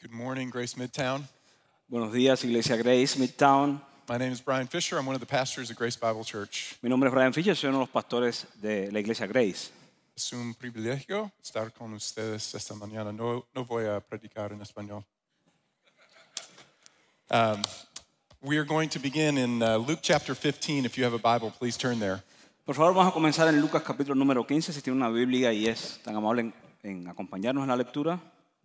Good morning, Grace Midtown. Buenos días, Iglesia Grace, Midtown. My name is Brian Fisher. I'm one of the pastors at Grace Bible Church. Mi nombre es Brian Fisher, soy uno de los pastores de la Iglesia Grace. Es un privilegio estar con ustedes esta mañana. No voy a predicar en español. We are going to begin in Luke chapter 15. If you have a Bible, please turn there. Por favor, vamos a comenzar en Lucas capítulo número 15, si tiene una Biblia y es tan amable en acompañarnos en la lectura.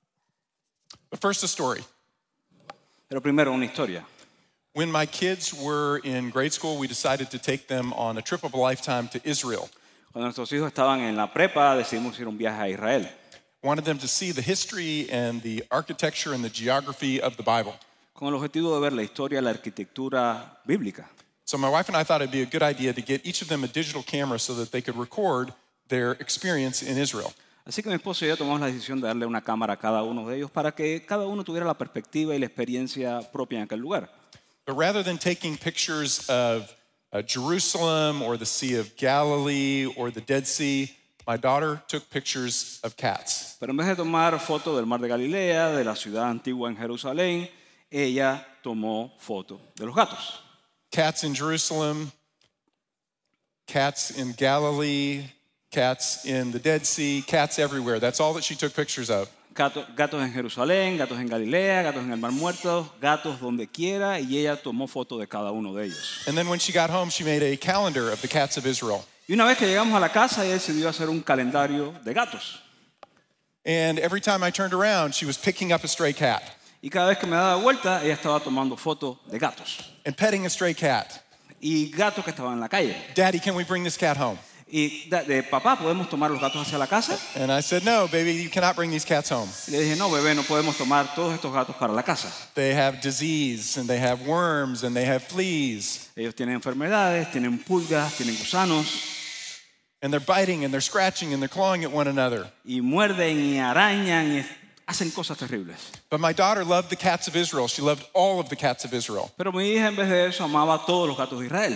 But first, a story. Pero primero, una historia. When my kids were in grade school, we decided to take them on a trip of a lifetime to Israel. Cuando nuestros hijos estaban en la prepa, decidimos ir un viaje a Israel. Wanted them to see the history and the architecture and the geography of the Bible. Con el objetivo de ver la historia y la arquitectura bíblica. So my wife and I thought it'd be a good idea to get each of them a digital camera so that they could record their experience in Israel. Así que mi esposo y yo tomamos la decisión de darle una cámara a cada uno de ellos para que cada uno tuviera la perspectiva y la experiencia propia en aquel lugar. But rather than taking pictures of Jerusalem or the Sea of Galilee or the Dead Sea, my daughter took pictures of cats. Pero en vez de tomar fotos del mar de Galilea, de la ciudad antigua en Jerusalén, ella tomó fotos de los gatos. Cats in Jerusalem, cats in Galilee, cats in the Dead Sea, cats everywhere. That's all that she took pictures of. Gatos en Jerusalén, gatos en Galilea, gatos en el Mar Muerto, gatos donde quiera, y ella tomó fotos de cada uno de ellos. And then when she got home, she made a calendar of the cats of Israel. Y una vez que llegamos a la casa, ella decidió hacer un calendario de gatos. And every time I turned around, she was picking up a stray cat Y cada vez que me daba vuelta, ella estaba tomando fotos de gatos. and petting a stray cat. Y gatos que estaban en la calle. Daddy, can we bring this cat home? Y de papá, ¿podemos tomar los gatos hacia la casa? And I said, no, baby, you cannot bring these cats home. Y le dije, no, bebé, no podemos tomar todos estos gatos para la casa. They have disease, and they have worms, and they have fleas, Ellos tienen enfermedades, tienen pulgas, tienen gusanos, and they're biting, and they're scratching, and they're clawing at one another. y muerden y arañan y hacen cosas terribles. But my daughter loved the cats of Israel. She loved all of the cats of Israel. Pero mi hija, en vez de eso, amaba a todos los gatos de Israel.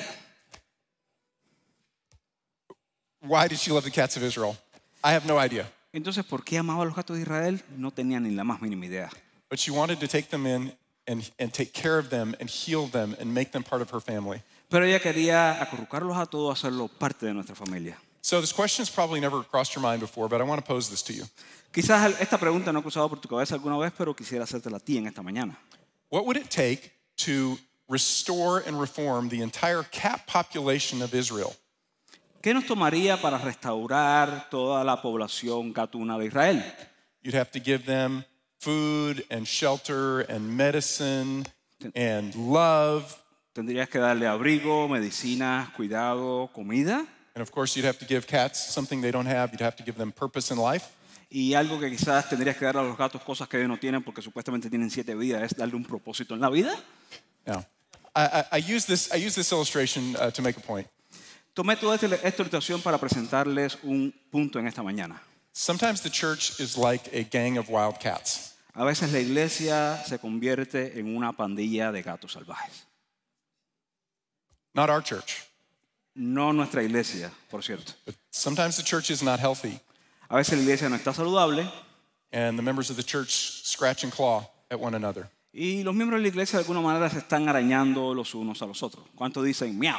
Why did she love the cats of Israel? I have no idea. Entonces, ¿por qué amaba a los gatos de Israel? No tenía ni la más mínima idea. But she wanted to take them in and take care of them and heal them and make them part of her family. Pero ella quería acurrucarlos a todos, hacerlo parte de nuestra familia. So this question's probably never crossed your mind before, but I want to pose this to you. Quizás esta pregunta no ha cruzado por tu cabeza alguna vez, pero quisiera hacértela a ti en esta mañana. What would it take to restore and reform the entire cat population of Israel? ¿Qué nos tomaría para restaurar toda la población gatuna de Israel? You'd have to give them food and shelter and medicine and love. Tendrías que darle abrigo, medicinas, cuidado, comida. And of course, you'd have to give cats something they don't have. You'd have to give them purpose in life. Y algo que quizás tendrías que dar a los gatos, cosas que ellos no tienen porque supuestamente tienen 7 vidas, es darle un propósito en la vida. Now, I use this illustration to make a point. Tomé toda esta ilustración para presentarles un punto en esta mañana. Sometimes the church is like a gang of wild cats. A veces la iglesia se convierte en una pandilla de gatos salvajes. Not our church, No nuestra iglesia, por cierto. but sometimes the church is not healthy, A veces la iglesia no está saludable and the members of the church scratch and claw at one another. y los miembros de la iglesia de alguna manera se están arañando los unos a los otros. ¿Cuántos dicen miau?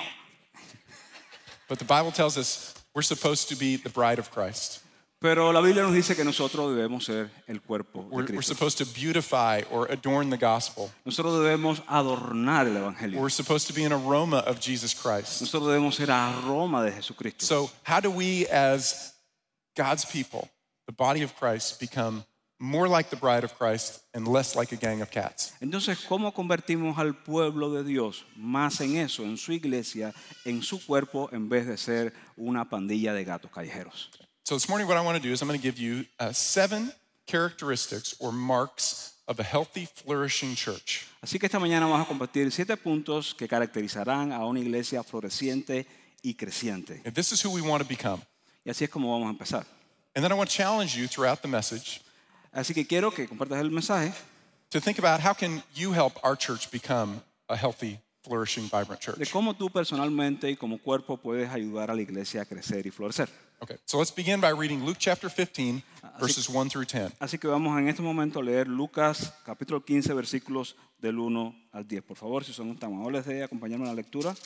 But the Bible tells us we're supposed to be the bride of Christ. Pero la Biblia nos dice que nosotros debemos ser el cuerpo de We're Cristo. supposed to beautify or adorn the gospel. Nosotros debemos adornar el evangelio. We're supposed to be an aroma of Jesus Christ. Nosotros debemos ser aroma de Jesucristo. So, how do we, as God's people, the body of Christ, become more like the bride of Christ and less like a gang of cats? Entonces, ¿cómo convertimos al pueblo de Dios más en eso, en su iglesia, en su cuerpo, en vez de ser una pandilla de gatos callejeros? So, this morning, what I want to do is I'm going to give you 7 characteristics or marks of a healthy, flourishing church. Así que esta mañana vamos a compartir 7 puntos que caracterizarán a una iglesia floreciente y creciente. And this is who we want to become. Y así es como vamos a empezar. And then I want to challenge you throughout the message Así que quiero que compartas el mensaje to think about how can you help our church become a healthy, flourishing, vibrant de church. cómo tú personalmente y como cuerpo puedes ayudar a la iglesia a crecer y florecer. Okay, so let's begin by reading Luke chapter 15, verses 1 through 10. Así que vamos en este momento a leer Lucas capítulo 15 versículos del 1 al 10. Por favor, si son tan amables de acompañarme en la lectura.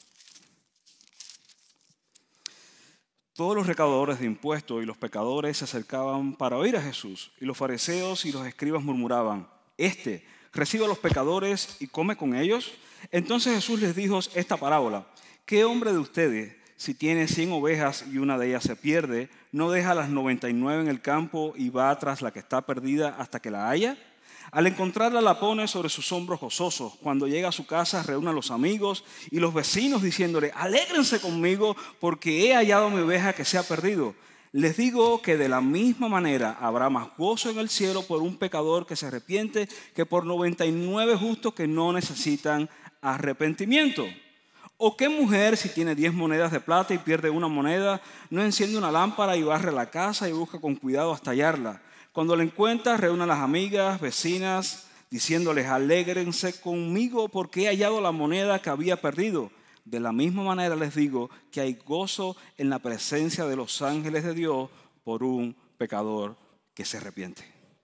Todos los recaudadores de impuestos y los pecadores se acercaban para oír a Jesús, y los fariseos y los escribas murmuraban: Este recibe a los pecadores y come con ellos. Entonces Jesús les dijo esta parábola: ¿Qué hombre de ustedes, si tiene 100 ovejas y una de ellas se pierde, no deja las 99 en el campo y va tras la que está perdida hasta que la haya? Al encontrarla la pone sobre sus hombros gozosos. Cuando llega a su casa reúne a los amigos y los vecinos diciéndole: Alégrense conmigo porque he hallado mi oveja que se ha perdido. Les digo que de la misma manera habrá más gozo en el cielo por un pecador que se arrepiente que por 99 justos que no necesitan arrepentimiento. ¿O qué mujer, si tiene 10 monedas de plata y pierde una moneda, no enciende una lámpara y barre la casa y busca con cuidado hasta hallarla? Cuando la encuentra, reúne a las amigas, vecinas, diciéndoles: Alégrense conmigo porque he hallado la moneda que había perdido. De la misma manera les digo que hay gozo en la presencia de los ángeles de Dios por un pecador que se arrepiente.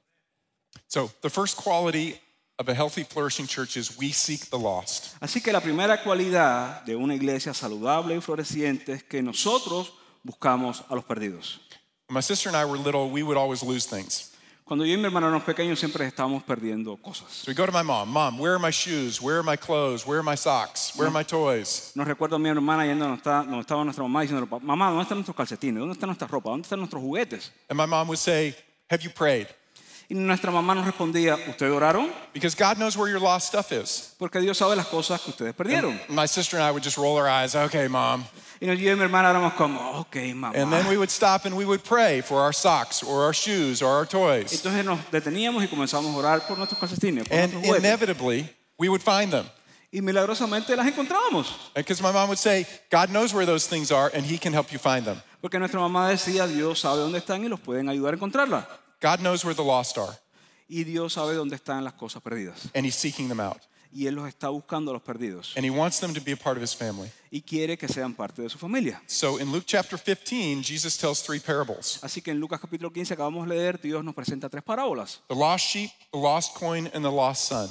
So, the first quality of a healthy, flourishing church is we seek the lost. Así que la primera cualidad de una iglesia saludable y floreciente es que nosotros buscamos a los perdidos. When my sister and I were little, we would always lose things. Cuando yo y mi hermano éramos pequeños siempre estábamos perdiendo cosas. So we go to my mom. Mom, where are my shoes? Where are my clothes? Where are my socks? Where are my toys? Nos recuerdo a mi hermana yendo donde estaba nuestra mamá diciendo: Mamá, ¿dónde están nuestros calcetines? ¿Dónde está nuestra ropa? ¿Dónde están nuestros juguetes? And my mom would say, have you prayed? Y nuestra mamá nos respondía: ¿Ustedes oraron? Because God knows where your lost stuff is. Porque Dios sabe las cosas que ustedes perdieron. My sister and I would just roll our eyes. Okay, Mom. Y yo y mi hermana éramos como: ok, mamá. And then we would stop and we would pray for our socks or our shoes or our toys. Entonces nos deteníamos y comenzamos a orar por nuestros calcetines, por And nuestros juguetes. inevitably, we would find them. Y milagrosamente las encontrábamos. Because my mom would say, God knows where those things are and he can help you find them. Porque nuestra mamá decía: Dios sabe dónde están y los pueden ayudar a encontrarlas. God knows where the lost are Y Dios sabe dónde están las cosas perdidas. and he's seeking them out. Y Él los está buscando a los perdidos. And he wants them to be a part of his family. Y quiere que sean parte de su familia. So in Luke chapter 15, Jesus tells 3 parables. Así que en Lucas capítulo 15 acabamos de leer, Dios nos presenta 3 parábolas. The lost sheep, the lost coin, and the lost son.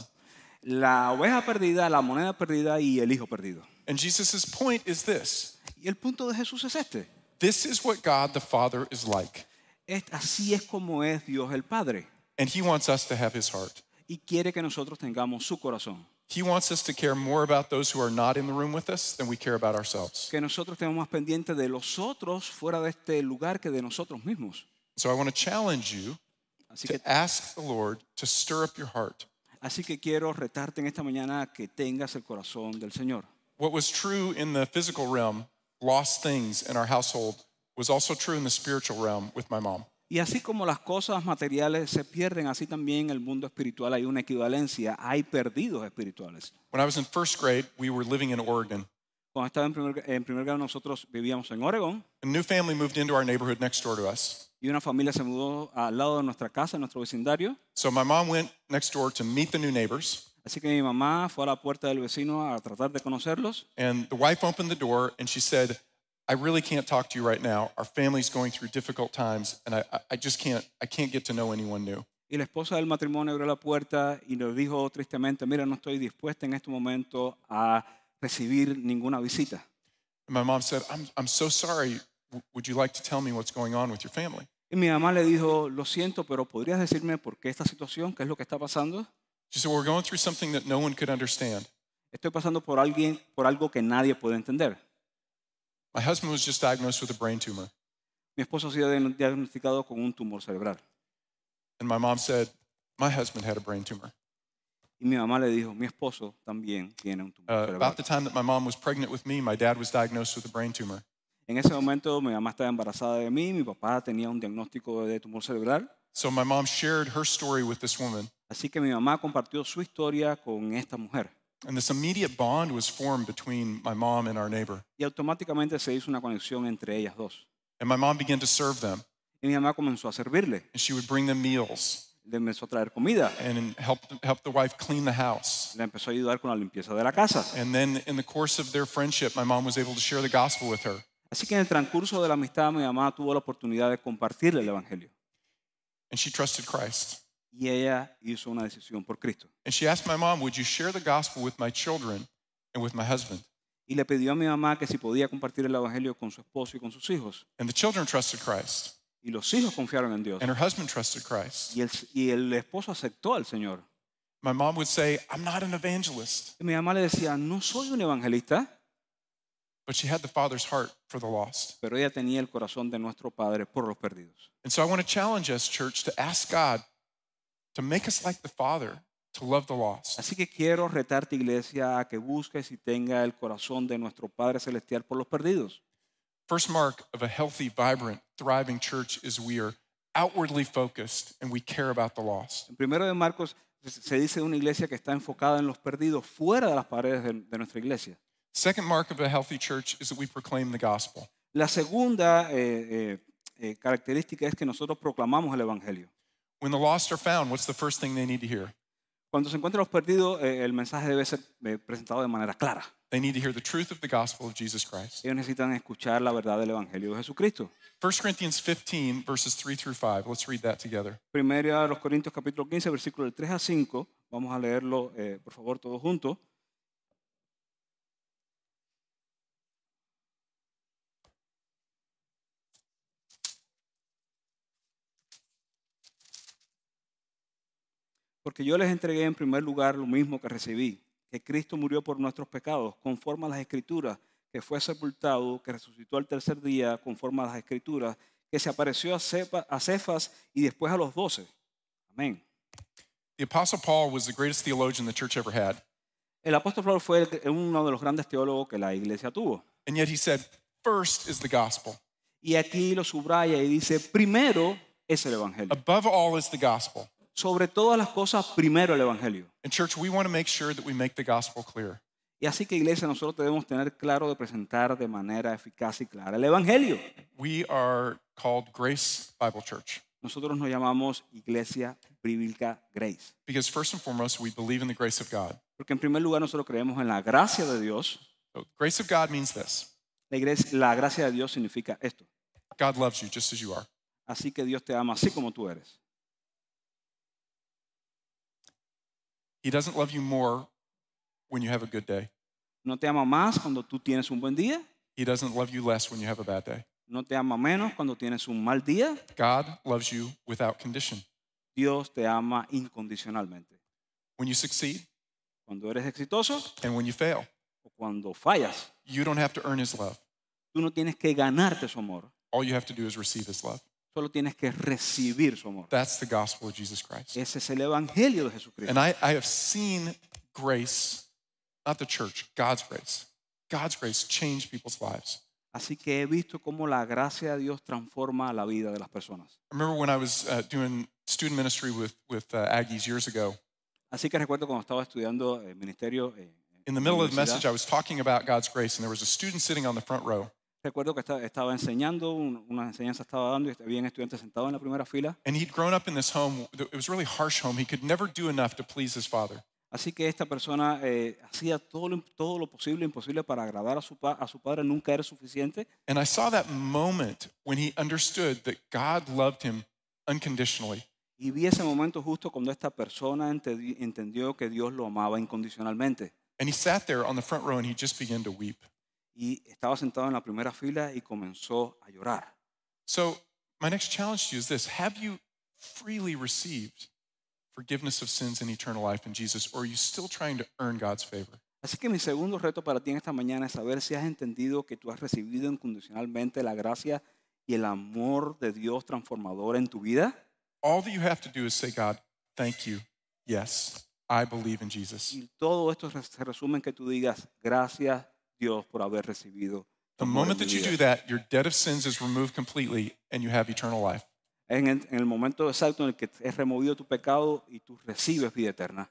La oveja perdida, la moneda perdida y el hijo perdido. And Jesus' point is this. Y el punto de Jesús es este. This is what God the Father is like. Así es como es Dios el Padre. And he wants us to have his heart. Y quiere que nosotros tengamos su corazón. He wants us to care more about those who are not in the room with us than we care about ourselves. Que nosotros estemos más pendientes de los otros fuera de este lugar que de nosotros mismos. So I want to challenge you Así to que, ask the Lord to stir up your heart. así que quiero retarte en esta mañana a que tengas el corazón del Señor. What was true in the physical realm, lost things in our household, was also true in the spiritual realm with my mom. Y así como las cosas materiales se pierden, así también en el mundo espiritual hay una equivalencia, hay perdidos espirituales. When I was in first grade, we were living in Oregon. Cuando estaba en primer grado nosotros vivíamos en Oregón A new family moved into our neighborhood next door to us. y una familia se mudó al lado de nuestra casa, en nuestro vecindario. So my mom went next door to meet the new neighbors. Así que mi mamá fue a la puerta del vecino a tratar de conocerlos. And the wife opened the door and she said, I really can't talk to you right now. Our family's going through difficult times and I just can't get to know anyone new. Y la esposa del matrimonio abrió la puerta y nos dijo tristemente: mira, no estoy dispuesta en este momento a recibir ninguna visita. And my mom said, I'm so sorry. Would you like to tell me what's going on with your family? Y mi mamá le dijo: lo siento, pero ¿podrías decirme por qué esta situación? ¿Qué es lo que está pasando? She said, we're going through something that no one could understand. Estoy pasando por algo que nadie puede entender. My husband was just diagnosed with a brain tumor. Mi esposo ha sido diagnosticado con un tumor cerebral. And my mom said, my husband had a brain tumor. Y mi mamá le dijo: mi esposo también tiene un tumor cerebral. About the time that my mom was pregnant with me, my dad was diagnosed with a brain tumor. En ese momento mi mamá estaba embarazada de mí, mi papá tenía un diagnóstico de tumor cerebral. So my mom shared her story with this woman. Así que mi mamá compartió su historia con esta mujer. And this immediate bond was formed between my mom and our neighbor. Y automáticamente se hizo una conexión entre ellas dos. And my mom began to serve them. Y mi mamá comenzó a servirle. And she would bring them meals Le empezó a traer comida. and help the wife clean the house. Le empezó a ayudar con la limpieza de la casa. And then in the course of their friendship, my mom was able to share the gospel with her. Así que en el transcurso de la amistad mi mamá tuvo la oportunidad de compartirle el Evangelio. And she trusted Christ. Y ella hizo una decisión por Cristo. And she asked my mom, would you share the gospel with my children and with my husband? Y le pidió a mi mamá que si podía compartir el Evangelio con su esposo y con sus hijos. And the children trusted Christ. Y los hijos confiaron en Dios. And her husband trusted Christ. Y el esposo aceptó al Señor. My mom would say, I'm not an evangelist. Y mi mamá le decía, no soy un evangelista, But she had the Father's heart for the lost. pero ella tenía el corazón de nuestro Padre por los perdidos. And so I want to challenge us, church, to ask God to make us like the Father, to love the lost. Así que quiero retarte, iglesia, a que busques y tenga el corazón de nuestro Padre Celestial por los perdidos. First mark of a healthy, vibrant, thriving church is we are outwardly focused and we care about the lost. En primero de Marcos se dice de una iglesia que está enfocada en los perdidos fuera de las paredes de nuestra iglesia. Second mark of a healthy church is that we proclaim the gospel. La segunda característica es que nosotros proclamamos el Evangelio. When the lost are found, what's the first thing they need to hear? Cuando se encuentran los perdidos, el mensaje debe ser presentado de manera clara. They need to hear the truth of the gospel of Jesus Christ. Ellos necesitan escuchar la verdad del Evangelio de Jesucristo. 1 Corinthians 15, verses 3 through 5. Let's read that together. Primero a los Corintios capítulo 15, versículos del 3 a 5. Vamos a leerlo, por favor, todos juntos. Porque yo les entregué en primer lugar lo mismo que recibí, que Cristo murió por nuestros pecados, conforme a las Escrituras, que fue sepultado, que resucitó al tercer día, conforme a las Escrituras, que se apareció a Cefas y después a los 12. Amén. The Apostle Paul was the greatest theologian the church ever had. El apóstol Pablo fue uno de los grandes teólogos que la iglesia tuvo. And yet he said, first is the gospel. Y aquí lo subraya y dice, primero es el Evangelio. Above all is the gospel. Sobre todas las cosas, primero el Evangelio. In church, we want to make sure that we make the gospel clear. Y así que, iglesia, nosotros debemos tener claro de presentar de manera eficaz y clara el Evangelio. We are called Grace Bible Church Nosotros nos llamamos Iglesia Bíblica Grace. because first and foremost, we believe in the grace of God. Porque en primer lugar nosotros creemos en la gracia de Dios. So, grace of God means this. La gracia de Dios significa esto. God loves you just as you are. Así que Dios te ama así como tú eres. He doesn't love you more when you have a good day. No te ama más cuando tú tienes un buen día. He doesn't love you less when you have a bad day. No te ama menos cuando tienes un mal día. God loves you without condition. Dios te ama incondicionalmente. When you succeed Cuando eres exitoso and when you fail, o cuando fallas, you don't have to earn his love. tú no tienes que ganarte su amor. All you have to do is receive his love. Solo tienes que recibir su amor. That's the gospel of Jesus Christ. Ese es el Evangelio de Jesucristo. And I have seen grace, not the church, God's grace. God's grace change people's lives. Así que he visto cómo la gracia de Dios transforma la vida de las personas. I remember when I was doing student ministry with Aggies years ago. Así que recuerdo cuando estaba estudiando el ministerio In the en la middle of the universidad, message, I was talking about God's grace, and there was a student sitting on the front row. recuerdo que estaba enseñando, una enseñanza estaba dando y había un estudiante sentado en la primera fila. And he'd grown up in this home. It was a really harsh home. He could never do enough to please his father. Así que esta persona hacía todo lo posible e imposible para agradar a su padre, nunca era suficiente. And I saw that moment when he understood that God loved him unconditionally. Y vi ese momento justo cuando esta persona entendió que Dios lo amaba incondicionalmente. And he sat there on the front row and he just began to weep. Y estaba sentado en la primera fila y comenzó a llorar. So, my next challenge to you is this: have you freely received forgiveness of sins and eternal life in Jesus, or are you still trying to earn God's favor? Así que mi segundo reto para ti en esta mañana es saber si has entendido que tú has recibido incondicionalmente la gracia y el amor de Dios transformador en tu vida. All that you have to do is say, God, thank you. Yes, I believe in Jesus. Y todo esto se resume en que tú digas, gracias Dios por haber recibido tu The amor en moment mi that you vida. do that, your debt of sins is removed completely and you have eternal life. En el momento exacto en el que es removido tu pecado y tú recibes vida eterna.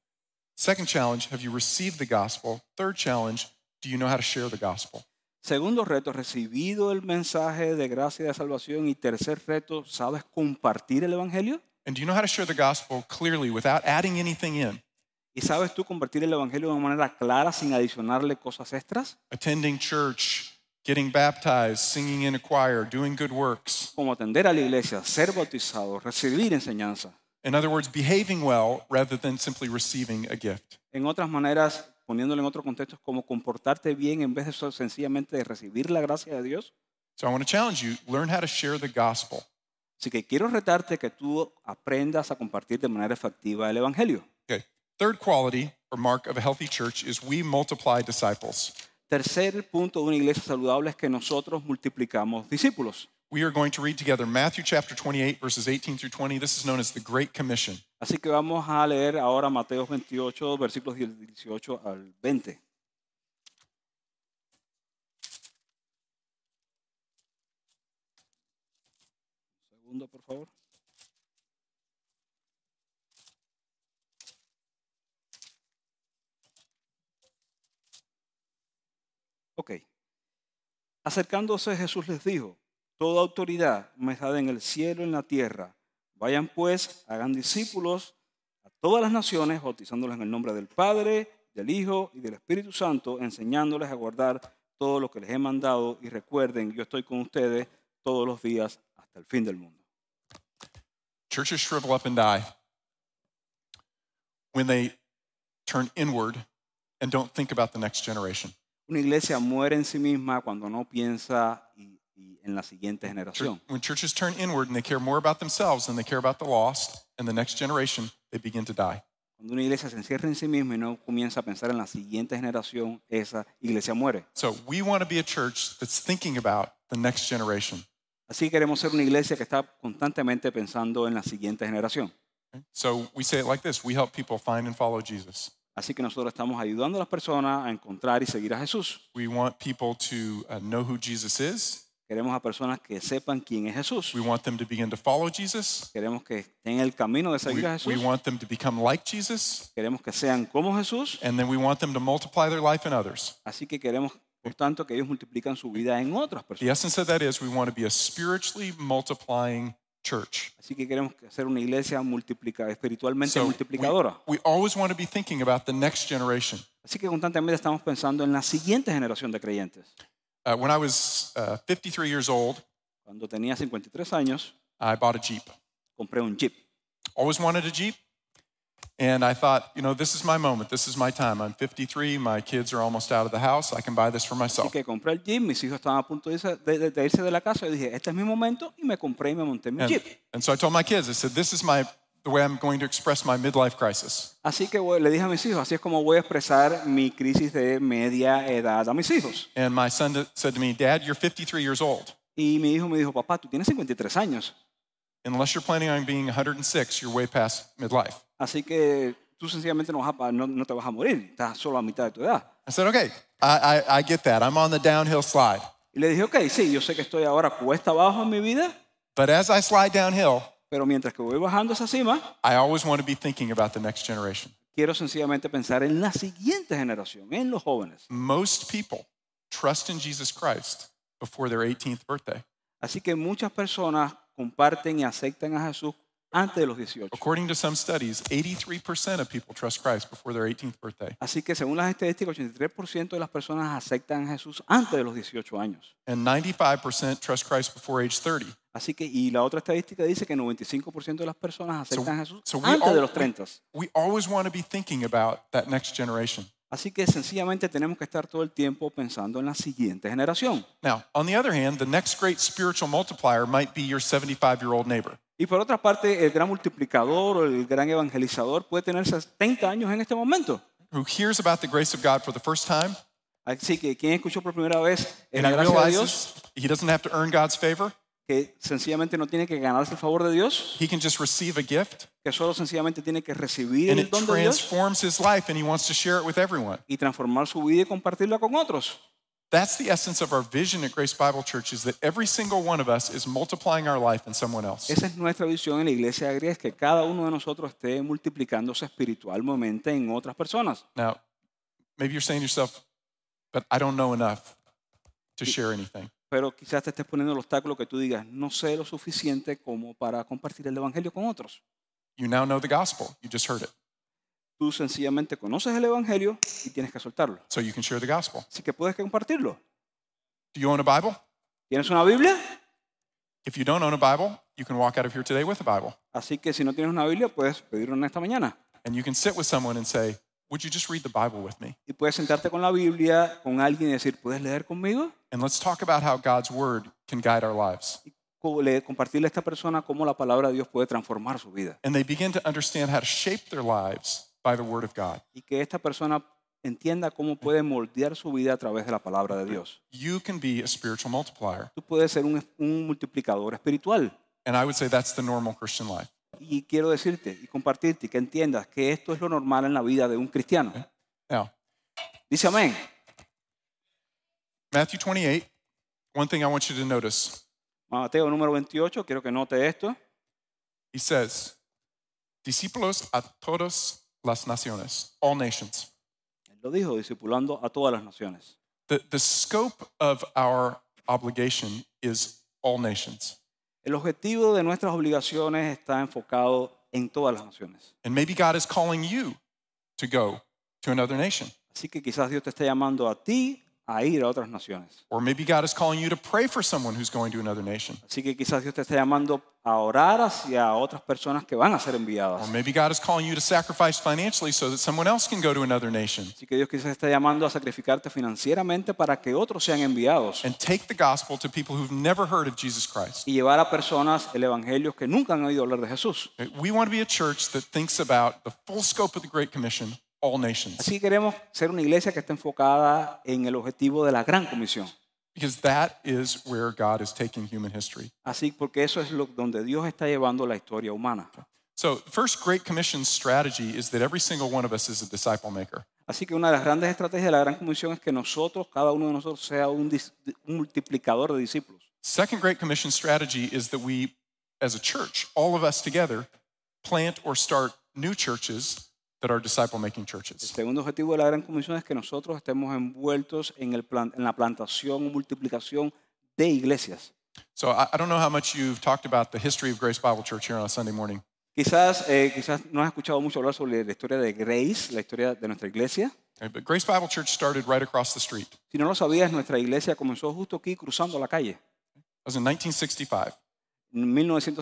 Second challenge, have you received the gospel? Third challenge, do you know how to share the gospel? Segundo reto, recibido el mensaje de gracia y de salvación. Y tercer reto, ¿sabes compartir el evangelio? And do you know how to share the gospel clearly without adding anything in? ¿Y sabes tú compartir el evangelio de una manera clara sin adicionarle cosas extras? Attending church, getting baptized, singing in a choir, doing good works. como atender a la iglesia, ser bautizado, recibir enseñanza. In other words, behaving well rather than simply receiving a gift. En otras maneras, poniéndolo en otro contexto, es como comportarte bien en vez de sencillamente de recibir la gracia de Dios. So I want to challenge you, learn how to share the gospel. Así que quiero retarte que tú aprendas a compartir de manera efectiva el Evangelio. Okay. Third quality or mark of a healthy church is we multiply disciples. Tercer punto de una iglesia saludable es que nosotros multiplicamos discípulos. We are going to read together Matthew chapter 28, verses 18 through 20. This is known as the Great Commission. Así que vamos a leer ahora Mateo 28, versículos 18 al 20. Un segundo, por favor. Ok. Acercándose Jesús les dijo, toda autoridad me es dada en el cielo y en la tierra. Vayan pues, hagan discípulos a todas las naciones, bautizándolos en el nombre del Padre, del Hijo y del Espíritu Santo, enseñándoles a guardar todo lo que les he mandado. Y recuerden, yo estoy con ustedes todos los días hasta el fin del mundo. Churches shrivel up and die when they turn inward and don't think about the next generation. Una iglesia muere en sí misma cuando no piensa en la siguiente generación. When churches turn inward and they care more about themselves than they care about the lost and the next generation, they begin to die. Cuando una iglesia se encierra en sí misma y no comienza a pensar en la siguiente generación, esa iglesia muere. So we want to be a church that's thinking about the next generation. Así que queremos ser una iglesia que está constantemente pensando en la siguiente generación. Okay? So we say it like this: we help people find and follow Jesus. Así que nosotros estamos ayudando a las personas a encontrar y seguir a Jesús. We want people to know who Jesus is. Queremos a personas que sepan quién es Jesús. We want them to begin to follow Jesus. Queremos que estén en el camino de seguir a We Jesús. want them to become like Jesus. Queremos que sean como Jesús. And then we want them to multiply their life in others. Así que queremos, por tanto, que ellos multiplican su vida en otras The personas. essence of that is we want to be a spiritually multiplying church. Así que queremos ser una iglesia espiritualmente So multiplicadora. we always want to be thinking about the next generation. Así que constantemente estamos pensando en la siguiente generación de creyentes. When I was 53 years old, Cuando tenía 53 años, I bought a Jeep. compré un Jeep. Always wanted a Jeep. And I thought, this is my moment. This is my time. I'm 53. My kids are almost out of the house. I can buy this for Así myself. que compré el Jeep, mis hijos estaban a punto de irse de la casa. Yo dije, este es mi momento, y me compré y me monté en mi Jeep. And so I told my kids, I said, this is the way I'm going to express my midlife crisis. Así que le dije a mis hijos, así es como voy a expresar mi crisis de media edad a mis hijos. And my son said to me, Dad, you're 53 years old. Y mi hijo me dijo, papá, tú tienes 53 años. Unless you're planning on being 106, you're way past midlife. Así que tú sencillamente no te vas a morir, estás solo a mitad de tu edad. I said, okay, I get that. I'm on the downhill slide. Y le dije, ok, sí, yo sé que estoy ahora cuesta abajo en mi vida, But as I slide downhill, pero mientras que voy bajando esa cima, I always want to be thinking about the next generation. quiero sencillamente pensar en la siguiente generación, en los jóvenes. Most people trust in Jesus Christ before their 18th birthday. Así que muchas personas comparten y aceptan a Jesús antes de los 18. According to some studies, 83% of people trust Christ before their 18th birthday. Así que según las estadísticas, 83% de las personas aceptan a Jesús antes de los 18 años. And 95% trust Christ before age 30. Así que, y la otra estadística dice que 95% de las personas aceptan a Jesús So antes de los 30. we always want to be thinking about that next generation. Así que sencillamente tenemos que estar todo el tiempo pensando en la siguiente generación. Now, on the other hand, the next great spiritual multiplier might be your 75-year-old neighbor. Y por otra parte, el gran multiplicador o el gran evangelizador puede tener 70 años en este momento. Who hears about the grace of God for the first time Así que quien escuchó por primera vez and la he gracia de Dios, realizes he doesn't have to earn God's favor. que sencillamente no tiene que ganarse el favor de Dios, He can just receive a gift que solo sencillamente tiene que recibir and el it don de Dios transforms his life and he wants to share it with everyone. y transformar su vida y compartirla con otros. That's the essence of our vision at Grace Bible Church, is that every single one of us is multiplying our life in someone else. Esa es nuestra visión en la iglesia de Grace, que cada uno de nosotros esté multiplicándose espiritualmente en otras personas. Now, maybe you're saying to yourself, but I don't know enough to share anything. Pero quizás te estés poniendo el obstáculo que tú digas, no sé lo suficiente como para compartir el evangelio con otros. You now know the gospel. You just heard it. Tú sencillamente conoces el evangelio y tienes que soltarlo. So you can share the gospel. Así que puedes compartirlo. Do you own a Bible? ¿Tienes una Biblia? If you don't own a Bible, you can walk out of here today with a Bible. Así que si no tienes una Biblia, puedes pedir una esta mañana. And you can sit with someone and say, would you just read the Bible with me? Y puedes sentarte con la Biblia con alguien y decir, ¿puedes leer conmigo? And let's talk about how God's word can guide our lives. Compartirle a esta persona cómo la palabra de Dios puede transformar su vida. And they begin to understand how to shape their lives by the word of God. Y que esta persona entienda cómo puede moldear su vida a través de la palabra de Dios. You can be a spiritual multiplier. Tú puedes ser un multiplicador espiritual. And I would say that's the normal Christian life. Y quiero decirte y compartirte que entiendas que esto es lo normal en la vida de un cristiano. Now, Dice amén. Matthew 28, one thing I want you to notice. Mateo número 28, quiero que note esto. He says, discípulos a todas las naciones, all nations. Él lo dijo, discipulando a todas las naciones. The scope of our obligation is all nations. El objetivo de nuestras obligaciones está enfocado en todas las naciones. And maybe God is calling you to go to another nation. Así que quizás Dios te esté llamando a ti a ir a otras naciones. Or maybe God is calling you to pray for someone who's going to another nation. Así que quizás Dios te esté llamando a orar hacia otras personas que van a ser Or enviadas. maybe God is calling you to sacrifice financially so that someone else can go to another nation Así que Dios quizás está llamando a sacrificarte financieramente para que otros sean enviados and take the gospel to people who've never heard of Jesus Christ. y llevar a personas el evangelio que nunca han oído hablar de Jesús. We want to be a church that thinks about the full scope of the Great Commission, all nations, Así que queremos ser una iglesia que esté enfocada en el objetivo de la gran comisión. because that is where God is taking human history. Así porque eso es donde Dios está llevando la historia humana. So, the first Great Commission strategy is that every single one of us is a disciple maker. Así que una de las grandes estrategias de la gran comisión es que nosotros, cada uno de nosotros, sea un multiplicador de discípulos. Second Great Commission strategy is that we, as a church, all of us together, plant or start new churches that are disciple-making El churches. segundo objetivo de la gran comisión es que nosotros estemos envueltos en la plantación o multiplicación de iglesias. So I don't know how much you've talked about the history of Grace Bible Church here on a Sunday morning, Quizás no has escuchado mucho hablar sobre la historia de Grace, la historia de nuestra iglesia. okay, but Grace Bible Church started right across the street. It Si no lo sabías, nuestra iglesia comenzó justo aquí, cruzando la calle, was in 1965, en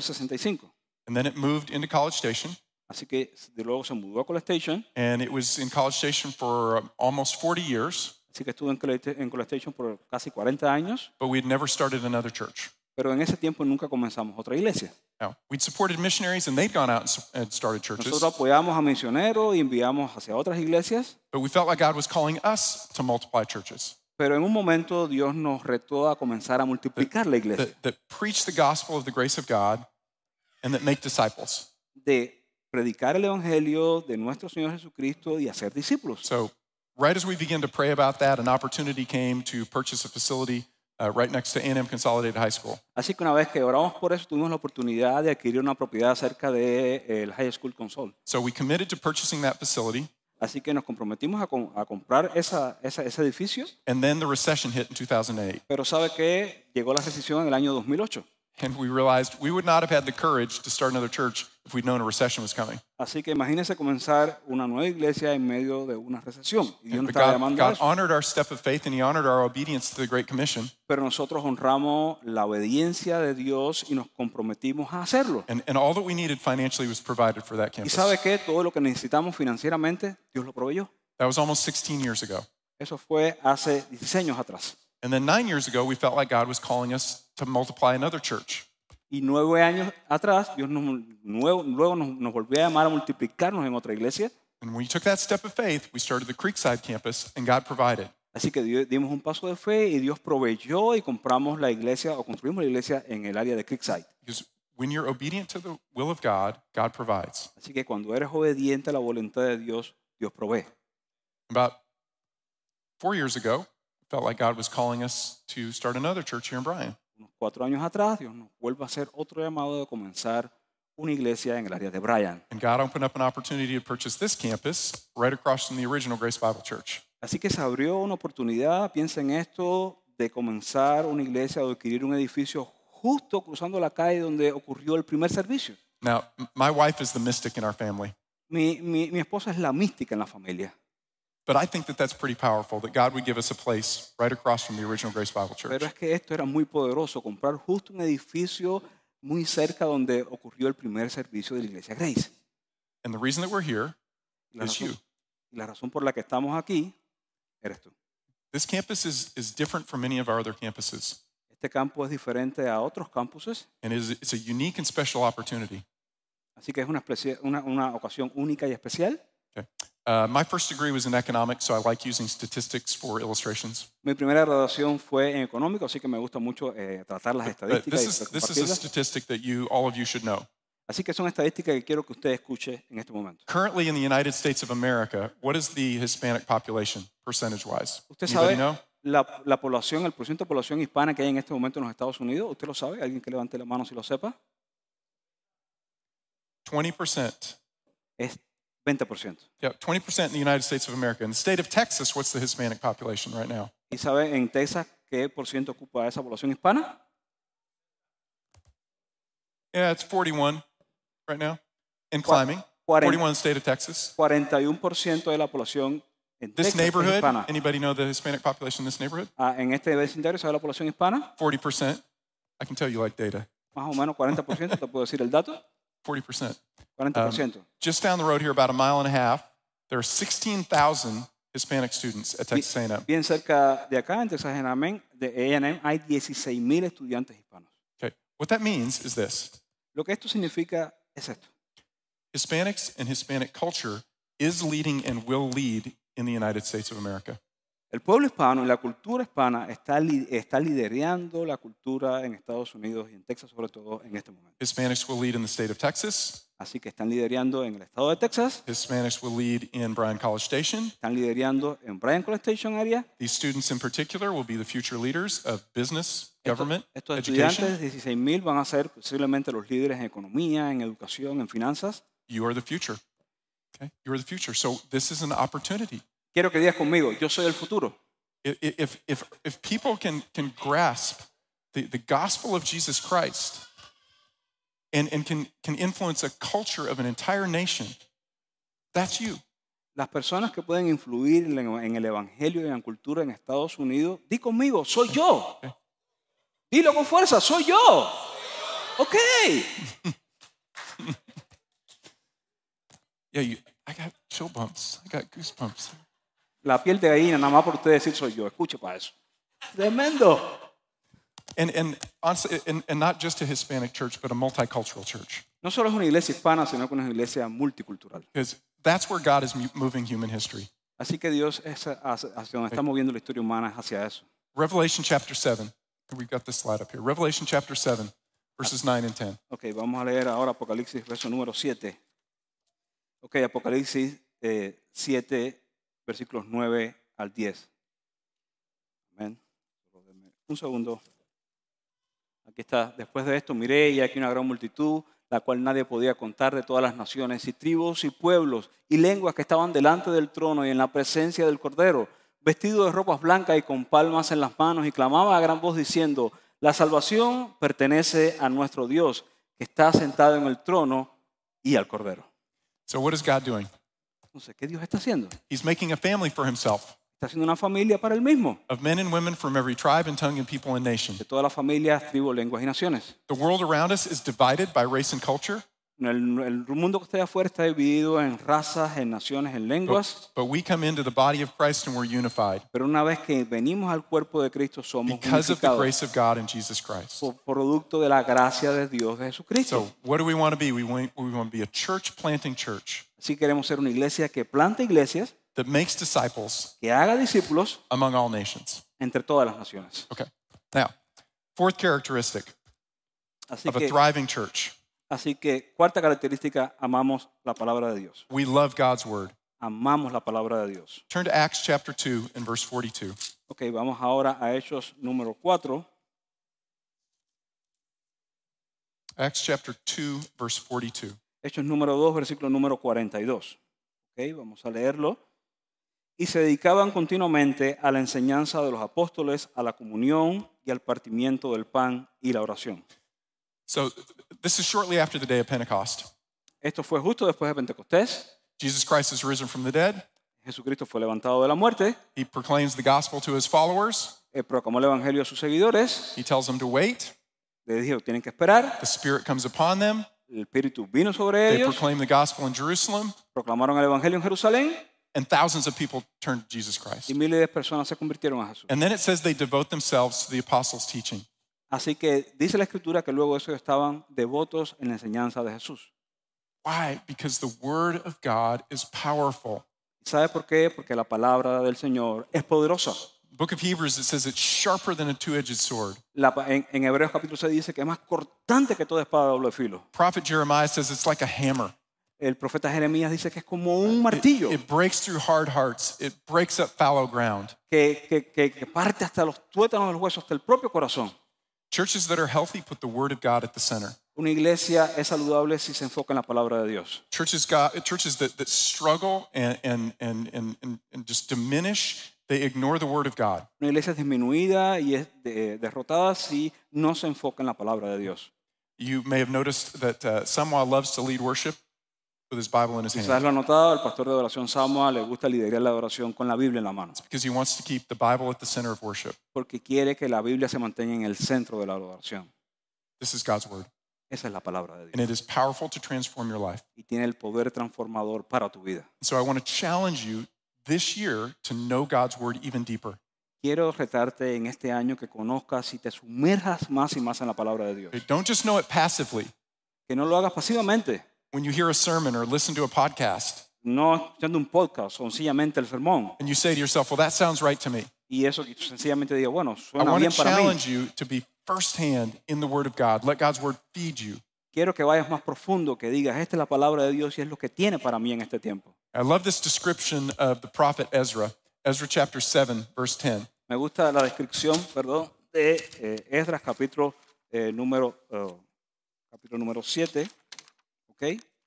1965. and then it moved into College Station, Así que de luego se mudó a College Station. and it was in College Station for almost 40 years, Así que estuve en College Station por casi 40 años. but we had never started another church. Pero en ese tiempo nunca comenzamos otra iglesia. Now, we'd supported missionaries, and they'd gone out and started churches, Nosotros apoyamos a misioneros y enviamos hacia otras iglesias. but we felt like God was calling us to multiply churches. Pero en un momento Dios nos retó a comenzar a multiplicar la iglesia. That preach the gospel of the grace of God and that make disciples. De predicar el evangelio de nuestro Señor Jesucristo y hacer discípulos. So, right as we began to pray about that, an opportunity came to purchase a facility right next to A&M Consolidated High School. Así que una vez que oramos por eso, tuvimos la oportunidad de adquirir una propiedad cerca del High School Console. So, we committed to purchasing that facility, Así que nos comprometimos a comprar ese edificio. and then the recession hit in 2008. Pero ¿sabe qué? Llegó la recesión en el año 2008. And we realized we would not have had the courage to start another church if we'd known a recession was coming. Así que imagínense comenzar una nueva iglesia en medio de una recesión. Y Dios nos But estaba God, llamando a God eso. honored our step of faith, and He honored our obedience to the Great Commission. Pero nosotros honramos la obediencia de Dios y nos comprometimos a hacerlo. And all that we needed financially was provided for that ¿Y campus. sabe qué? Todo lo que necesitamos financieramente, Dios lo proveyó. That was almost 16 years ago. Eso fue hace 16 años atrás. And then 9 years ago, we felt like God was calling us to multiply another church. Y 9 años atrás, Dios luego nos volvió a llamar a multiplicarnos en otra iglesia. And when we took that step of faith, we started the Creekside campus, and God provided. Así que dimos un paso de fe y Dios proveyó y compramos la iglesia o construimos la iglesia en el área de Creekside. Because when you're obedient to the will of God, God provides. Así que cuando eres obediente a la voluntad de Dios, Dios provee. About 4 years ago, we felt like God was calling us to start another church here in Bryan. Unos 4 años atrás, Dios nos vuelve a hacer otro llamado de comenzar una iglesia en el área de Bryan. And God opened up an opportunity to purchase this campus right across from the original Grace Bible Church. Así que se abrió una oportunidad, piensa en esto, de comenzar una iglesia o adquirir un edificio justo cruzando la calle donde ocurrió el primer servicio. Now, my wife is the mystic in our family, Mi esposa es la mística en la familia. But I think that that's pretty powerful, that God would give us a place right across from the original Grace Bible Church. Pero es que esto era muy poderoso, comprar justo un edificio muy cerca donde ocurrió el primer servicio de la iglesia Grace. And the reason that we're here La is you. razón, la razón por la que estamos aquí eres tú. This campus is different from many of our other campuses. Este campo es diferente a otros campuses, And it's a unique and special opportunity. así que es una ocasión única y especial. Okay. My first degree was in economics, so I like using statistics for illustrations. Mi primera graduación fue en económico, así que me gusta mucho tratar las But estadísticas y this is a compartirlas. statistic that all of you should know. Así que son estadísticas que quiero que usted escuche en este momento. Currently in the United States of America, what is the Hispanic population, percentage-wise? ¿Usted Anybody sabe know? la población, el porcentaje de población hispana que hay en este momento en los Estados Unidos? ¿Usted lo sabe? ¿Alguien que levante la mano si lo sepa? 20%. Es 20%. Yeah, 20% in the United States of America. In the state of Texas, what's the Hispanic population right now? ¿Y sabe en Texas qué por ciento ocupa esa población hispana? Yeah, it's 41 right now and climbing. 40. 41 in the state of Texas. 41% de la población en This Texas es neighborhood, hispana. anybody know the Hispanic population in this neighborhood? En este vecindario, ¿sabe la población hispana? 40%. I can tell you like data. Más o menos 40%, ¿te puedo decir el dato? 40%. 40%. Just down the road here, about a mile and a half, there are 16,000 Hispanic students at Texas A&M. Bien cerca de acá, en Texas A&M, hay 16,000 estudiantes hispanos. Okay. What that means is this. Lo que esto significa es esto. Hispanics and Hispanic culture is leading and will lead in the United States of America. El pueblo hispano y la cultura hispana está liderando la cultura en Estados Unidos y en Texas sobre todo en este momento. Hispanics will lead in the state of Texas. Así que están liderando en el estado de Texas, Hispanics will lead in Bryan College Station. están liderando en Bryan College Station area. These students in particular will be the future leaders of business, government, Estos education. estudiantes, 16,000, van a ser posiblemente los líderes en economía, en educación, en finanzas. You are the future. Okay? You are the future. So this is an opportunity. Quiero que digas conmigo, yo soy el futuro. If people can grasp the gospel of Jesus Christ and can influence a culture of an entire nation, that's you. Las personas que pueden influir en el evangelio y en la cultura en Estados Unidos, di conmigo, soy yo. Okay. Dilo con fuerza, soy yo. Ok. Yeah, I got chill bumps. I got goosebumps. La piel de gallina, nada más por usted decir soy yo. Escuche para eso. Tremendo. And honestly, and not just a Hispanic church, but a multicultural church. No solo es una iglesia hispana, sino que es una iglesia multicultural. Because that's where God is moving human history. Así que Dios es hacia donde está moviendo la historia humana, es hacia eso. Revelation chapter 7. We've got this slide up here. Revelation chapter 7, verses 9 and 10. Ok, vamos a leer ahora Apocalipsis, verso número 7. Ok, Apocalipsis 7, versículos 9 al 10. Amén. Un segundo. Aquí está. Después de esto miré y aquí una gran multitud, la cual nadie podía contar, de todas las naciones y tribus y pueblos y lenguas que estaban delante del trono y en la presencia del Cordero, vestidos de ropas blancas y con palmas en las manos, y clamaban a gran voz diciendo: la salvación pertenece a nuestro Dios, que está sentado en el trono, y al Cordero. So what is God doing? Entonces, ¿qué Dios está haciendo? He's making a family for himself Está haciendo una familia para él mismo, of men and women from every tribe and tongue and people and nation. de todas las familias, tribus, lenguas y naciones. The world around us is divided by race and culture, El mundo que está allá afuera está dividido en razas, en naciones, en lenguas, but we come into the body of Christ and we're unified pero una vez que venimos al cuerpo de Cristo somos because of the unificados grace of God in Jesus Christ. por producto de la gracia de Dios de Jesucristo. So what do we want to be? We want to be a church planting church Así queremos ser una iglesia que plante iglesias, that makes disciples que haga discípulos among all nations. entre todas las naciones. Okay. Now, fourth characteristic Así of a que, thriving church. cuarta característica, amamos la palabra de Dios. We love God's word. Amamos la palabra de Dios. Turn to Acts chapter 2 and verse 42. Ok, vamos ahora a Hechos número 4. Acts chapter 2, verse 42. Hechos número 2, versículo número 42. Ok, vamos a leerlo. Y se dedicaban continuamente a la enseñanza de los apóstoles, a la comunión y al partimiento del pan y la oración. So this is shortly after the day of Pentecost. Esto fue justo después de Pentecostés. Jesus Christ is risen from the dead. Jesucristo fue levantado de la muerte, He proclaims the gospel to his followers. proclamó el evangelio a sus seguidores, He tells them to wait. les dijo, tienen que esperar, The Spirit comes upon them. el Espíritu vino sobre They ellos, proclaim the gospel in Jerusalem. proclamaron el evangelio en Jerusalén And thousands of people turned to Jesus Christ. y miles de personas se convirtieron a Jesús. And then it says they devote themselves to the apostles' teaching. Así que dice la Escritura que luego de eso estaban devotos en la enseñanza de Jesús. Why? Because the word of God is powerful. ¿Sabe por qué? Porque la palabra del Señor es poderosa. Book of Hebrews, it says it's sharper than a two-edged sword. En Hebreos capítulo 6 dice que es más cortante que toda espada de doble filo. Prophet Jeremiah says it's like a hammer. El profeta Jeremías dice que es como un martillo It breaks through hard hearts. It breaks up fallow ground. que parte hasta los tuétanos de los huesos, hasta el propio corazón. Churches that are healthy put the word of God at the center. Una iglesia es saludable si se enfoca en la palabra de Dios. Churches that struggle and just diminish, they ignore the word of God. Una iglesia es disminuida y es derrotada si no se enfoca en la palabra de Dios. You may have noticed that Samuel loves to lead worship with his Bible in his Quizás hand lo han notado, el pastor de adoración Samuel le gusta liderar la adoración con la Biblia en la mano, because he wants to keep the Bible at the center of worship. porque quiere que la Biblia se mantenga en el centro de la adoración. This is God's word, Esa es la palabra de and Dios it is powerful to transform your life. y tiene el poder transformador para tu vida. So I want to challenge you this year to know God's word even deeper. Quiero retarte en este año que conozcas y te sumerjas más y más en la palabra de Dios. Okay, don't just know it passively. Que no lo hagas pasivamente, When you hear a sermon or listen to a podcast, no escuchando un podcast o sencillamente el sermón. and you say to yourself, well, that sounds right to me. Y eso que sencillamente digo, bueno, I suena want bien to para mí. challenge you to be firsthand in the word of God. Let God's word feed you. Quiero que vayas más profundo, que digas, esta es la palabra de Dios y es lo que tiene para mí en este tiempo. I love this description of the prophet Ezra. Ezra chapter 7, verse 10. Me gusta la descripción, de Esdras capítulo número 7, ¿ok?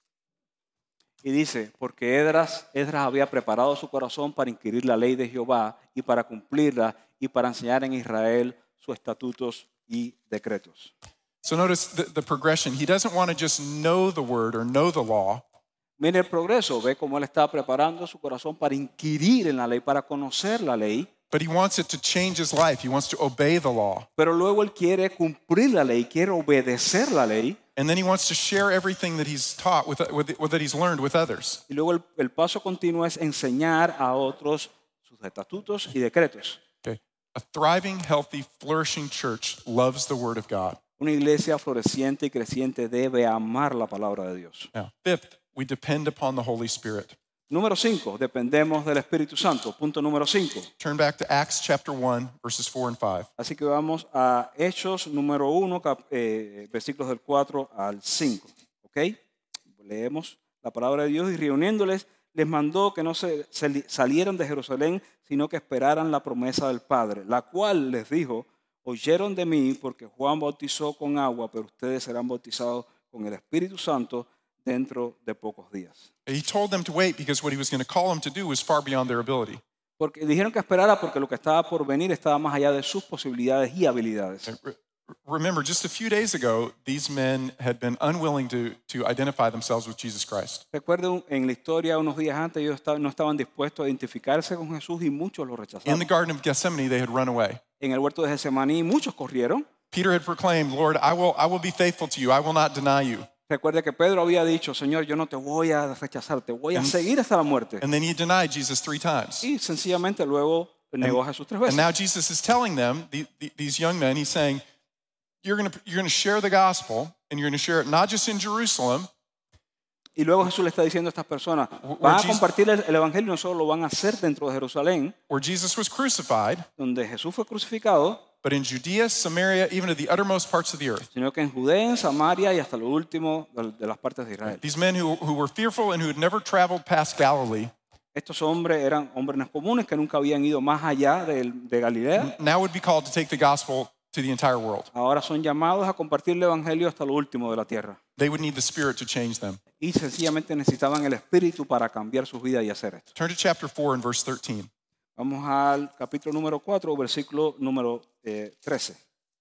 Y dice, porque Esdras había preparado su corazón para inquirir la ley de Jehová y para cumplirla y para enseñar en Israel sus estatutos y decretos. So notice the progression. He doesn't want to just know the word or know the law. Mire el progreso, ve cómo él está preparando su corazón para inquirir en la ley, para conocer la ley, But he wants it to change his life. He wants to obey the law. pero luego él quiere cumplir la ley, quiere obedecer la ley, And then he wants to share everything that he's taught, that he's learned with others. y luego el paso continuo es enseñar a otros sus estatutos y decretos. Okay. A thriving, healthy, flourishing church loves the word of God. Una iglesia floreciente y creciente debe amar la palabra de Dios. Now, fifth, we depend upon the Holy Spirit. Número 5, dependemos del Espíritu Santo. Punto número 5. Turn back to Acts chapter 1, verses 4 and 5. Así que vamos a Hechos número 1, versículos del 4 al 5. ¿Ok? Leemos la palabra de Dios y reuniéndoles les mandó que no se salieran de Jerusalén, sino que esperaran la promesa del Padre, la cual les dijo, oyeron de mí porque Juan bautizó con agua, pero ustedes serán bautizados con el Espíritu Santo dentro de pocos días. He told them to wait because what he was going to call them to do was far beyond their ability. Porque dijeron que esperara porque lo que estaba por venir estaba más allá de sus posibilidades y habilidades. Remember, just a few days ago, these men had been unwilling to identify themselves with Jesus Christ. Recuerden, en la historia, unos días antes, ellos no estaban dispuestos a identificarse con Jesús y muchos lo In rechazaron. the Garden of Gethsemane, they had run away. En el huerto de Getsemaní, muchos corrieron. Peter had proclaimed, Lord, I will be faithful to you. I will not deny you. Recuerde que Pedro había dicho, Señor, yo no te voy a rechazar, te voy a seguir hasta la muerte. And then he denied Jesus 3 times. Y sencillamente luego negó a Jesús 3 And veces. now Jesus is telling them, these young men, he's saying, you're going to share the gospel, and you're going to share it not just in Jerusalem, Y luego Jesús le está diciendo a estas personas, van a compartir el evangelio, no solo lo van a hacer dentro de Jerusalén, where Jesus was crucified, donde Jesús fue crucificado, but in Judea, Samaria, even to the uttermost parts of the earth. sino que en Judea, en Samaria y hasta lo último de las partes de Israel. These men who were fearful and who had never traveled past Galilee Estos hombres eran hombres comunes que nunca habían ido más allá de Galilea. now would be called to take the gospel to the entire world. Ahora son llamados a compartir el evangelio hasta lo último de la tierra. They would need the Spirit to change them. Y sencillamente necesitaban el Espíritu para cambiar sus vidas y hacer esto. Turn to chapter 4 and verse 13. Vamos al capítulo número 4, versículo número 13.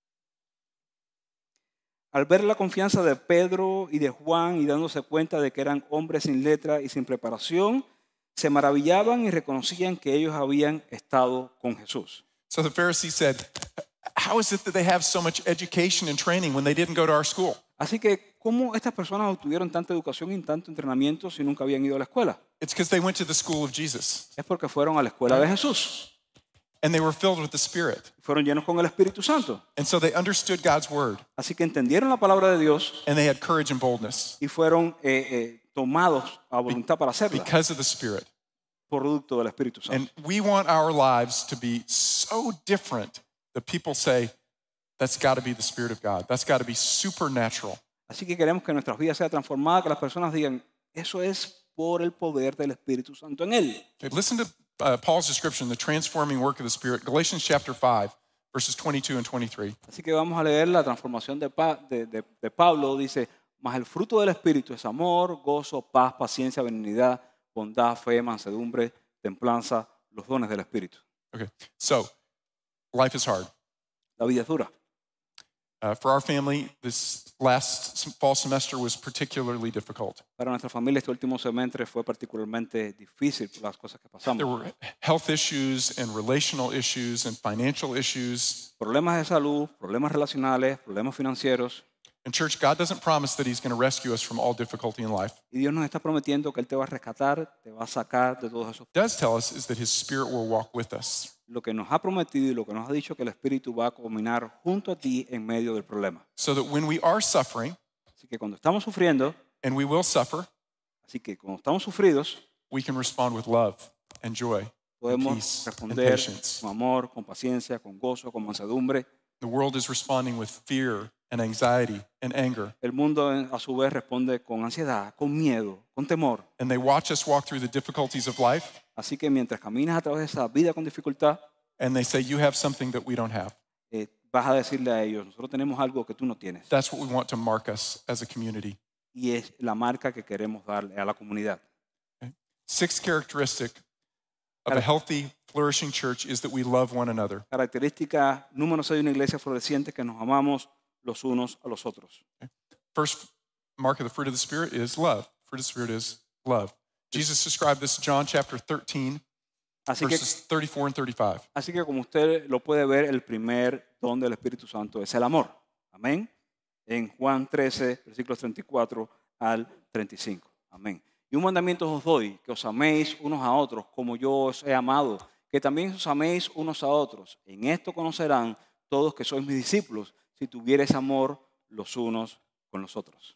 Al ver la confianza de Pedro y de Juan y dándose cuenta de que eran hombres sin letra y sin preparación, se maravillaban y reconocían que ellos habían estado con Jesús. So the Pharisees said, how is it that they have so much education and training when they didn't go to our school? Así que, ¿cómo estas personas obtuvieron tanta educación y tanto entrenamiento si nunca habían ido a la escuela? It's because they went to the school of Jesus Es porque fueron a la escuela de Jesús. and they were filled with the Spirit. Fueron llenos con el Espíritu Santo. And so they understood God's word Así que entendieron la palabra de Dios and they had courage and boldness y fueron tomados a voluntad para hacerla, because of the Spirit. producto del Espíritu Santo. And we want our lives to be so different that people say, that's got to be the Spirit of God. That's got to be supernatural. Así que queremos que nuestras vidas sean transformadas, que las personas digan, eso es por el poder del Espíritu Santo en él. Okay, listen to Paul's description, the transforming work of the Spirit, Galatians chapter 5, verses 22 and 23. Así que vamos a leer la transformación de Pablo. Dice, mas el fruto del Espíritu es amor, gozo, paz, paciencia, benignidad, bondad, fe, mansedumbre, templanza, los dones del Espíritu. Okay, so life is hard. La vida es dura. For our family, this last fall semester was particularly difficult. Para nuestra familia este último semestre fue particularmente difícil por las cosas que There pasamos. were health issues and relational issues and financial issues. Problemas de salud, problemas relacionales, problemas financieros. And church, God doesn't promise that He's going to rescue us from all difficulty in life. Y Dios nos está prometiendo que Él te va a rescatar, te va a sacar de todos esos. What He does tell us is that His Spirit will walk with us. Lo que nos ha prometido y lo que nos ha dicho que el Espíritu va a caminar junto a ti en medio del problema. So that when we are suffering, Así que cuando estamos sufriendo, and we will suffer, así que cuando estamos sufridos, we can respond with love and joy and podemos peace and responder patience. con amor, con paciencia, con gozo, con mansedumbre. The world is responding with fear and anxiety and anger. El mundo a su vez responde con ansiedad, con miedo, con temor. And they watch us walk through the difficulties of life, Así que mientras caminas a través de esa vida con dificultad, and they say, you have something that we don't have. vas a decirle a ellos, nosotros tenemos algo que tú no tienes. That's what we want to mark us as a community. Y es la marca que queremos darle a la comunidad. Sixth characteristic of a healthy, flourishing church is that we love one another. Característica número 6 de una iglesia floreciente, que nos amamos los unos a los otros. First mark of the fruit of the Spirit is love. Fruit of the Spirit is love. Jesus described this in John chapter 13, verses 34 and 35. Así que como usted lo puede ver, el primer don del Espíritu Santo es el amor. Amén. En Juan 13, versículos 34 al 35. Amén. Y un mandamiento os doy, que os améis unos a otros como yo os he amado, que también os améis unos a otros. En esto conocerán todos que sois mis discípulos, si tuviereis amor los unos con los otros.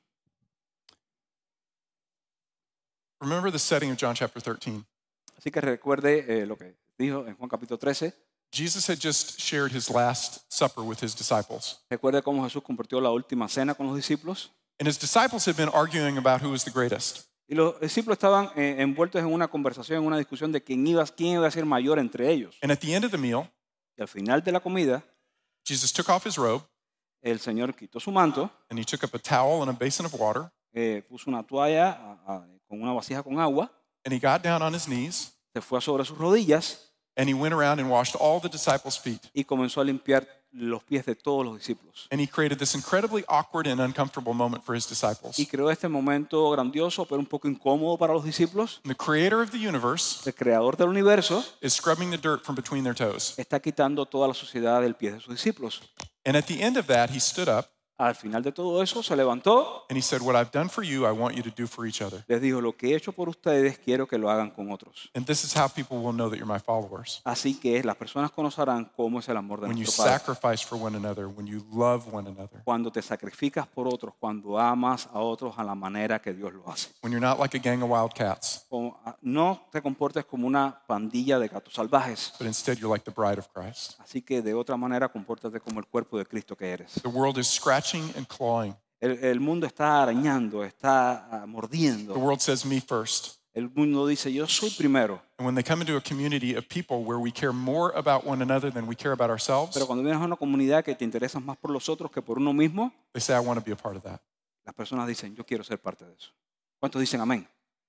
Remember the setting of John chapter 13. Así que recuerde lo que dijo en Juan capítulo 13. Jesus had just shared his last supper with his disciples. Recuerde cómo Jesús compartió la última cena con los discípulos. And his disciples had been arguing about who was the greatest. Y los discípulos estaban envueltos en una conversación, en una discusión de quién iba a ser mayor entre ellos. And at the end of the meal, Y al final de la comida, Jesus took off his robe el Señor quitó su manto, and he took up a towel and a basin of water, puso una toalla con una vasija con agua, and he got down on his knees se fue sobre sus rodillas and he went around and washed all the disciples' feet. y comenzó a limpiar los pies de todos los discípulos. And he created this incredibly awkward and uncomfortable moment for his disciples. Y creó este momento grandioso, pero un poco incómodo para los discípulos. And the creator of the universe El creador del universo is scrubbing the dirt from between their toes. está quitando toda la suciedad del pie de sus discípulos. And at the end of that, he stood up Al final de todo eso se levantó, and he said, what I've done for you, I want you to do for each other. les dijo, lo que he hecho por ustedes quiero que lo hagan con otros. And this is how people will know that you're my followers. Así que las personas conocerán cómo es el amor de When you nuestro Padre. sacrifice for one another, when you love one another, Cuando te sacrificas por otros, cuando amas a otros a la manera que Dios lo hace. when you're not like a gang of wild cats, No te comportes como una pandilla de gatos salvajes. but instead you're like the bride of Christ. Así que de otra manera compórtate como el cuerpo de Cristo que eres. The world is scratching and clawing. El mundo está arañando, está The mordiendo. world says me first. El mundo dice, yo soy primero. And when they come into a community of people where we care more about one another than we care about ourselves, Pero cuando vienes a una comunidad que te interesas más por los otros que por uno mismo, they say, I want to be a part of that. las personas dicen, yo quiero ser parte de eso. ¿Cuántos dicen amén?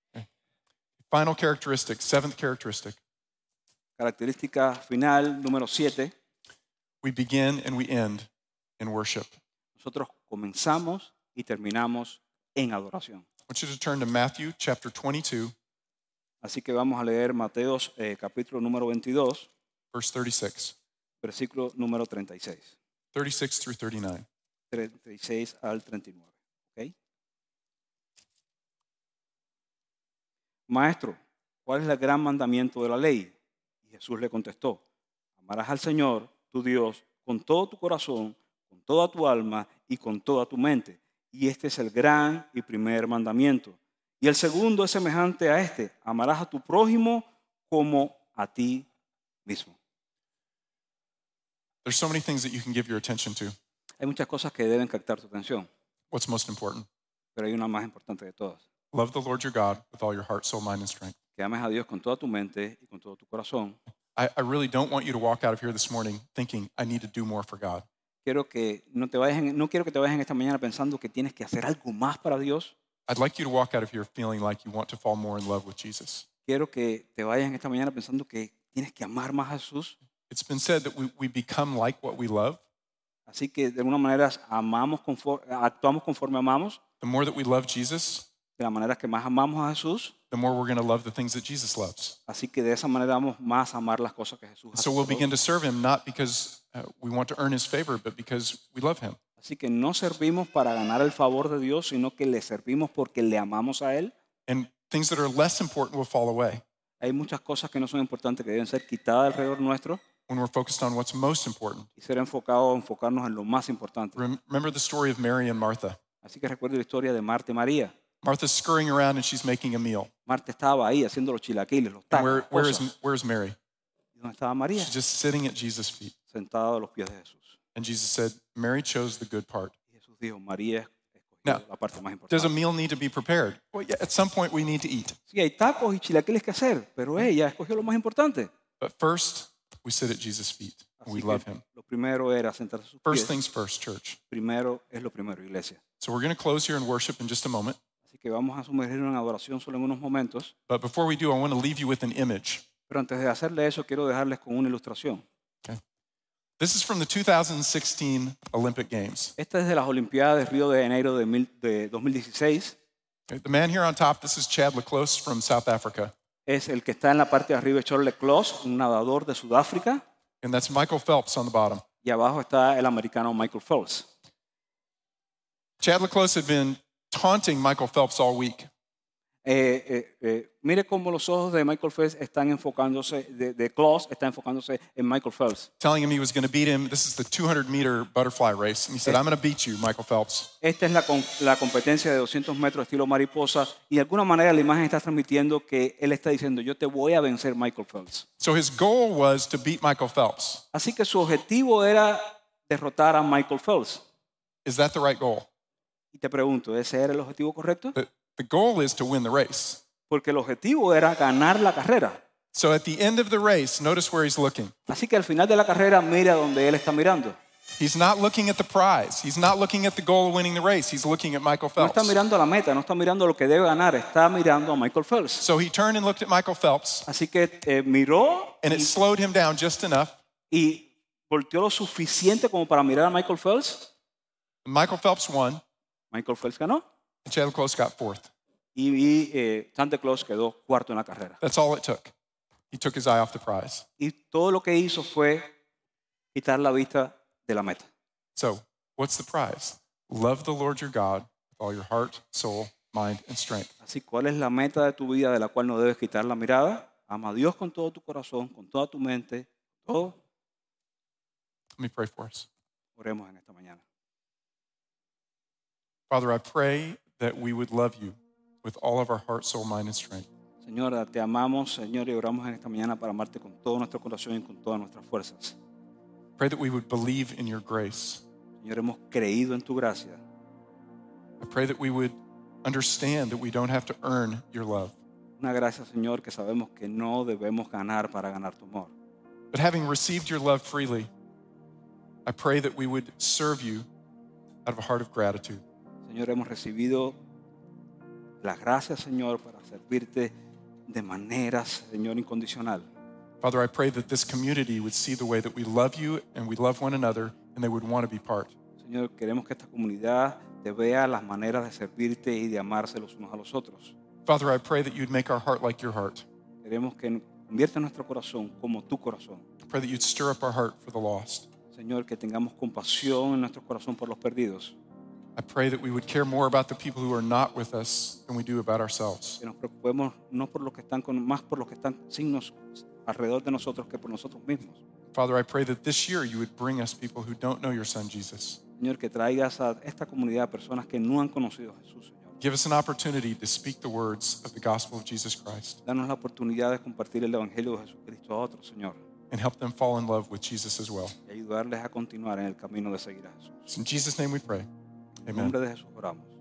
Final characteristic, seventh characteristic, Característica final número 7. we begin and we end in worship. Nosotros comenzamos y terminamos en adoración. I want you to turn to Matthew chapter 22, Así que vamos a leer Mateos capítulo número 22, verse 36. versículo número 36. 36 through 39. 36 al 39. ¿Ok? Maestro, ¿cuál es el gran mandamiento de la ley? Y Jesús le contestó, amarás al Señor, tu Dios, con todo tu corazón, con toda tu alma y con toda tu mente. Y este es el gran y primer mandamiento. Y el segundo es semejante a este, amarás a tu prójimo como a ti mismo. There's so many things that you can give your attention to. Hay muchas cosas que deben captar tu atención, What's most important? pero hay una más importante de todas. Love the Lord your God with all your heart, soul, mind, and strength. Que ames a Dios con toda tu mente y con todo tu corazón. I really don't want you to walk out of here this morning thinking, I need to do more for God. No quiero que te vayas en esta mañana pensando que tienes que hacer algo más para Dios. I'd like you to walk out of here feeling like you want to fall more in love with Jesus. Quiero que te vayas en esta mañana pensando que tienes que amar más a Jesús. It's been said that we become like what we love. Así que de alguna manera actuamos conforme amamos. The more that we love Jesus, De la manera que más amamos a Jesús. the more we're going to love the things that Jesus loves. Así que de esa manera vamos más a amar las cosas que Jesús hace. So we'll por begin nosotros. to serve him not because we want to earn his favor, but because we love him. Así que no servimos para ganar el favor de Dios, sino que le servimos porque le amamos a Él. And things that are less important will fall away Hay muchas cosas que no son importantes que deben ser quitadas alrededor nuestro when we're focused on what's most important. y enfocarnos en lo más importante. Remember the story of Mary and Martha. Así que recuerdo la historia de Marta y María. Martha's scurrying around and she's making a meal. Marta estaba ahí haciendo los chilaquiles, los And tacos, cosas. where's Mary? ¿Y dónde estaba María? She's just sitting at Jesus' feet. Sentada a los pies de Jesús. And Jesus said, Mary chose the good part. Y Jesús dijo, María escogió Now, la parte más Does a importante. meal need to be prepared? Well, yeah, at some point we need to eat. Sí, hay tacos y chilaquiles que hacer, pero ella escogió lo más importante. But first, we sit at Jesus' feet and we Así love que him. lo primero era sentarse a sus First pies. things first, church. Primero es lo primero, iglesia. So we're going to close here and worship in just a moment. Así que vamos a sumergirnos en adoración solo en unos momentos. But before we do, I want to leave you with an image. Pero antes de hacerle eso, quiero dejarles con una ilustración. This is from the 2016 Olympic Games. Esta es de las Olimpiadas de Río de Janeiro de 2016. The man here on top, this is Chad Leclose from South Africa. Es el que está en la parte de arriba, Charles Leclerc, un nadador de Sudáfrica. And that's Michael Phelps on the bottom. Y abajo está el americano Michael Phelps. Chad Leclose had been taunting Michael Phelps all week. Mire cómo los ojos de Michael Phelps están enfocándose, de Klaus está enfocándose en Michael Phelps. Telling him he was going to beat him. This is the 200-meter butterfly race. And he said, I'm going to beat you, Michael Phelps. Esta es la competencia de 200 metros estilo mariposa y de alguna manera la imagen está transmitiendo que él está diciendo, yo te voy a vencer, Michael Phelps. So his goal was to beat Michael Phelps. Así que su objetivo era derrotar a Michael Phelps. Is that the right goal? Y te pregunto, ¿ese era el objetivo correcto? The goal is to win the race. Porque el objetivo era ganar la carrera. So at the end of the race, notice where he's looking. Así que al final de la carrera, mira donde él está mirando. He's not looking at the prize. He's not looking at the goal of winning the race. He's looking at Michael No está Phelps. mirando a la meta, no está mirando lo que debe ganar, está mirando a Michael Phelps. So he turned and looked at Michael Phelps, Así que miró and it slowed him down just enough. y volteó lo suficiente como para mirar a Michael Phelps. Michael Phelps won, Michael Phelps ganó and Chad Leclose got fourth. y Santa Claus quedó cuarto en la carrera. That's all it took. He took his eye off the prize. Y todo lo que hizo fue quitar la vista de la meta. So what's the prize? Love the Lord your God with all your heart, soul, mind, and strength. Así, ¿cuál es la meta de tu vida de la cual no debes quitar la mirada? Ama a Dios con todo tu corazón, con toda tu mente, todo. Let me pray for us. Oremos en esta mañana. Father, I pray that we would love you with all of our heart, soul, mind, and strength. Señor, te amamos, Señor, y oramos en esta mañana para amarte con todo nuestro corazón y con todas nuestras fuerzas. Pray that we would believe in your grace. Señor, hemos creído en tu gracia. I pray that we would understand that we don't have to earn your love. Una gracia, Señor, que sabemos que no debemos ganar para ganar tu amor. But having received your love freely, I pray that we would serve you out of a heart of gratitude. Señor, hemos recibido las gracias, Señor, para servirte de maneras, Señor, incondicional. Father, I pray that this community would see the way that we love you and we love one another and they would want to be part. Señor, queremos que esta comunidad te vea las maneras de servirte y de amarse los unos a los otros. Father, I pray that you'd make our heart like your heart. Queremos que convierta nuestro corazón como tu corazón. I pray that you'd stir up our heart for the lost. Señor, que tengamos compasión en nuestro corazón por los perdidos. I pray that we would care more about the people who are not with us than we do about ourselves. Que nos preocupemos no por los que están más por los que están signos alrededor de nosotros que por nosotros mismos. Father, I pray that this year you would bring us people who don't know your son, Jesus. Señor, que traigas a esta comunidad personas que no han conocido a Jesús, Señor. Give us an opportunity to speak the words of the gospel of Jesus Christ Danos la oportunidad de compartir el Evangelio de Jesucristo a otros, Señor. and help them fall in love with Jesus as well. Y ayudarles a continuar en el camino de seguir a Jesús. In Jesus' name we pray. En Amen. nombre de Jesús oramos.